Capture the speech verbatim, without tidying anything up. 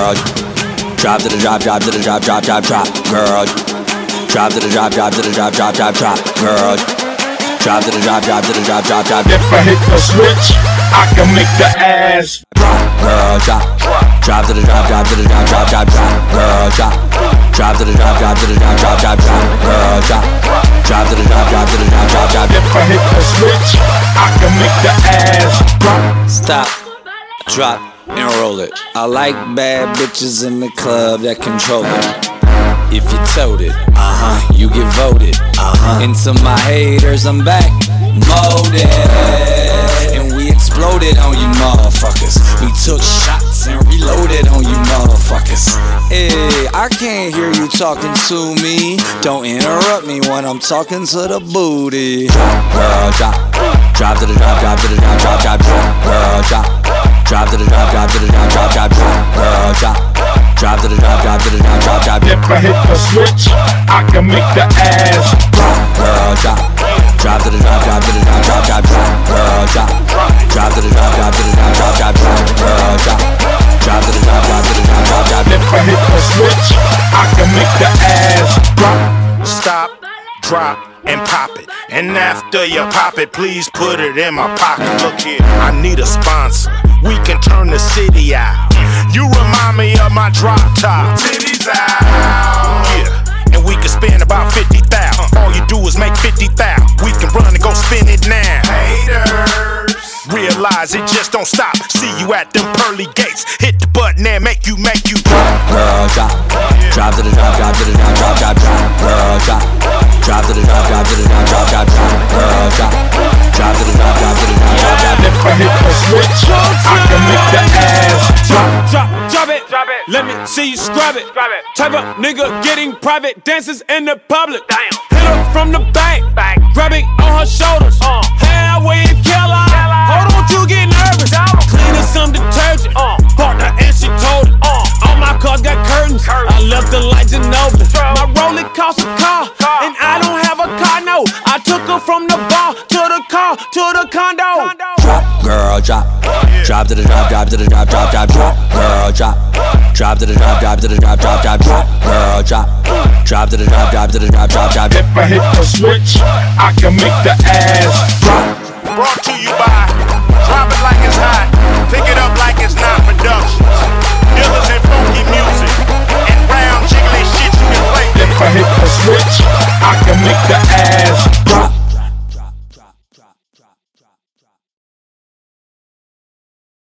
girl. Drop to the drop, drop to the drop, drop, drop, drop, girl. Drop to the drop, drop to the drop, drop, drop, drop, girl. Drop to the drop, drop to the drop, drop, drop. If I hit the switch, I can make the ass drop, girl, drop. Drop to the drop, drop to the drop, drop, drop, drop, girl, drop. Drop to the drop, drop to the drop, drop, drop, drop, girl, drop. Drop to the drop, drop to the drop, drop, drop. If I hit the switch, I can make the ass drop. Stop, drop, and roll it. I like bad bitches in the club that control it. If you told it, uh-huh, you get voted, uh-huh. Into my haters, I'm back, molded. And we exploded on you motherfuckers. We took shots and reloaded on you motherfuckers. Hey, I can't hear you talking to me. Don't interrupt me when I'm talking to the booty. Drop, girl, drop. Drop to the drop, drop to the drop, drop, drop, drop, girl, drop. Drop to the drop, drop to the drop, drop, drop, drop, girl, drop. Drop to the drop, drop to the drop, drop, drop. If I hit the switch, I can make the ass drop, girl, drop. Drop to the drop, drop to the drop, drop, drop, drop, girl, drop. Drop to the drop, drop to the drop, drop, drop, drop, girl, drop. Drop to the drop, drop to the drop, drop, drop. If I hit the switch, I can make the ass drop. Stop, drop, and pop it. And after you pop it, please put it in my pocket. Look here, I need a sponsor. We can turn the city out. You remind me of my drop top. City's out. Yeah, and we can spend about fifty thousand. All you do is make fifty thousand. We can run and go spend it now. Haters. Realize it just don't stop. See you at them pearly gates. Hit the button and make you, make you drop. Girl, drop. Drop to the drop, drop to the drop, drop, drop, drop. Girl, drop. Drop to the drop, drop to the drop, drop, drop, drop. Girl, drop. Drop to the drop, drop to the drop, drop, drop. If I hit the switch, I can make the ass drop. Drop, drop it, drop it. Let me see you scrub it. Scrub it. Type of nigga getting private dances in the public. Damn. Hit her from the back, back. Grabbing on her shoulders. Uh. Hair wave killer. Hold on to get nervous. Cleaning some detergent. Uh. Partner and she told it. Uh. All my cars got curtains. curtains. I left the lights in open. My Rollie cost a car, car, and I don't have a car. No, I took her from the bar to the car to the condo. Drop, girl, drop. Drop to the drop, drop to the drop, drop, drop, drop. Girl, drop. Drop to the drop, drop to the drop, drop, drop, drop. Girl, drop. Drop to the drop, drop to the drop, drop, drop. If I hit the switch, I can make the ass drop. Brought to you by Drop It